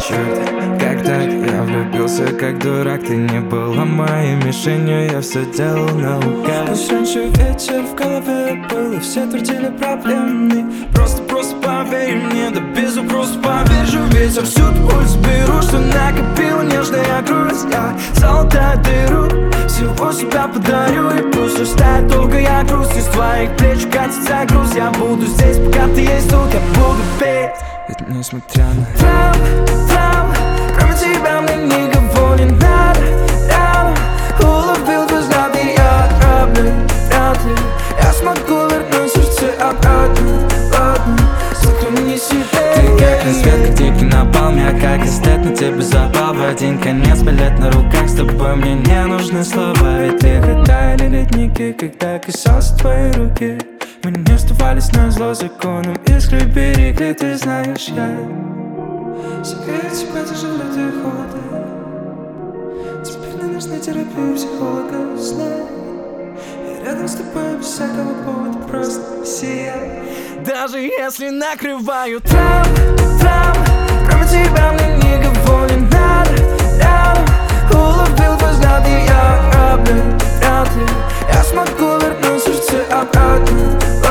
черт, как так? Я влюбился как дурак. Ты не была моей мишенью, я все делал наугад. Пусть раньше вечер в голове был, и все твердили проблемный. Просто поверь мне, да без вопросов повержу ветер. Всю боль сберу, что накопила нежная грусть. Я золотая дыру, всего себя подарю. И пусть растает долгая грусть, из твоих плеч катится груз. Я буду здесь, пока ты есть тут, я буду петь. Ведь несмотря на там, кроме тебя мне никого не надо. Рядом уловил твой взгляд, и я отраблю. Вряд ли я смогу вернуть сердце обратно. Ладно, сохрани себе. Ты как на свет, как дикий напалм. Я как эстет, на тебе запал в один конец. Билет на руках, с тобой мне не нужны слова. Ведь лето таяли ледники, когда касался твоей руки. Мы не оставались назло законам, искры берегли, ты знаешь, я согрею тебя даже в лютые холоды. Теперь не нужна терапия психолога, знай. Я рядом с тобой без всякого повода, просто сияй. Даже если накрываю там, кроме тебя мне никого не надо. Рядом уловил твой взгляд, и я отраблю. Вряд ли я смогу вернуть сердце обратно.